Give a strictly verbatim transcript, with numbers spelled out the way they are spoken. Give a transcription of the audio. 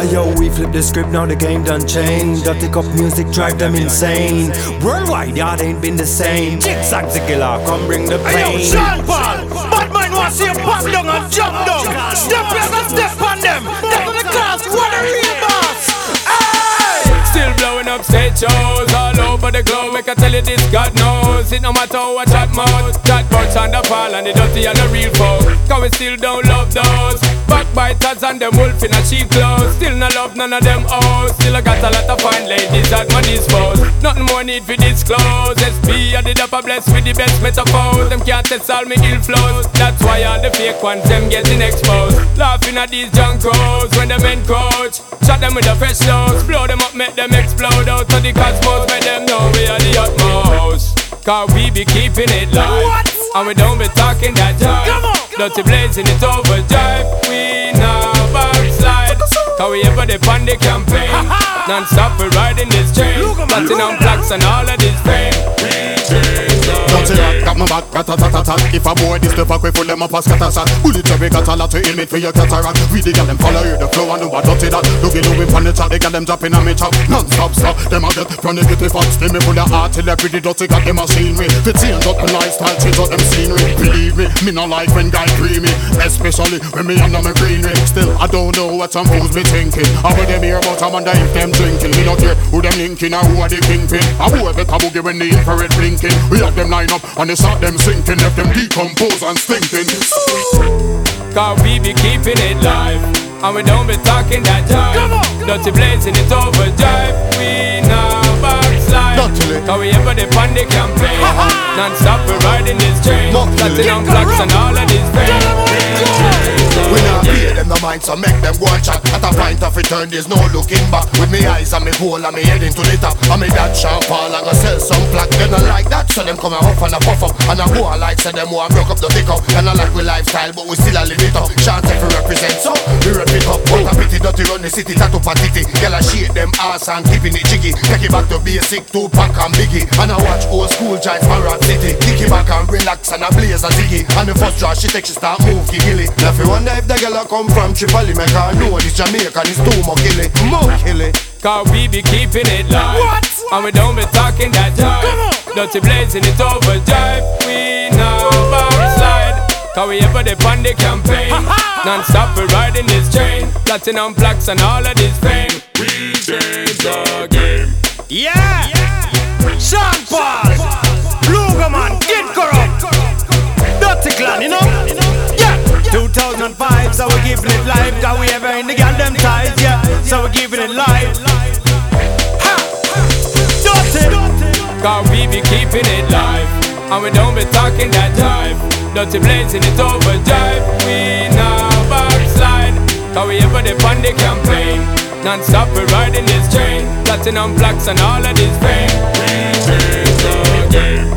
Yo, we flip the script, now the game done changed. Dirty Cup music drive them insane. Worldwide, y'all ain't been the same. Zigzag Zigilla, come bring the pain. Hey yo, Sean Paul, bad man want see you pop down and jump down. Step here and step on them. Step on the class, you want a real boss. Hey! Still blowing up stage shows all over the globe. Make I tell you this, God knows. It no matter how I chat mouth. Chat box and the fall and the dirty and the real folk. Cause we still don't love those backbiters and them wolf in a cheap clothes. Still no love none of them hoes. Still I got a lot of fine ladies at my dispose. Nothing more need for disclose. S P I did up a bless with the best metaphors. Them can't test all me ill flows. That's why all the fake ones them getting exposed. Laughing at these junk crows when them encroach. Shot them with a fresh dose. Blow them up, make them explode out of the cosmos. Make them know we are the utmost. Cause we be keeping it live. What? And we don't be talking that jive. Dirty blazing it overdrive. We now backslide. Cause we ever dip on the campaign. Non-stop we riding this train. Platinum plaques and all of this fame. Dirty rock, got my back, rat-a-tat-tat. If I board this, the fuck we full them up as scatter-sat. Bullets we got a lot to aim it for your cataract. We the gal them follow you, the flow and do what dirty that. Look at you from the chat, they got them dropping on me chop. Non-stop stop, them a get from negative thoughts. They me full of art till every dirty got them a scenery. They change up my lifestyle, change up them scenery. Believe me, me no like when guy free me. Especially when me under my greenery. Still, I don't know what some fools be thinking. How would them hear about I wonder if them drinking. Me not care who them linking or who are the kingpin. I boy better boogie when the infrared blinking. We have them line up and they start them sinking. Left them decompose and stinking. Cause we be keeping it live. And we don't be talking that jive. Dirty blazing it overdrive. We now backslide. Cause we ever dip on the campaign. Non-stop we riding this train. Platinum plaques and all of this fame. We not pay them no mind, so make them go and chat. At a point of return, there's no looking back. With me eyes and me goal and me heading to the top. And me that Sean Paul and go sell some plaque. They not like that, so them come and huff and a puff up. And I go and like, so them want broke up the pick up. And I like we lifestyle, but we still a live it up. Chant if we represent, so we rep it up. What a pity, dirty run the city, tattoo patiti. Girl a shake them ass and keeping it jiggy. Take it back to basic, Tupac and Biggie. And I watch old school giants from Rap City. Kick it back and relax and I blaze a ziggy. And the first draw she take, she start move giggly. Now if you wonder if the girl a come from Tripoli, make her know this Jamaican is too much killy, more killy. Cause we be keeping it live. What? And we don't be talking that jive. Dirty blazing it overdrive. We now backslide. Cause we ever dip on the campaign. Non-stop we riding this train. Platinum plaques and all of this fame. We change the game. Yeah, yeah. Sean Paul, Blugaman, Kid Corrupt, Dirty Clan, you know? Yeah. two thousand five, so we're giving it live. Cause we ever in the goddamn ties, yeah. So we're giving it live. Ha! Dirty! Cause we be keeping it live. And we don't be talking that jive. Dirty blazing it overdrive. We now backslide. Cause we ever dip on the campaign. Non-stop we riding this train. Platinum plaques and all of this fame. We change the game.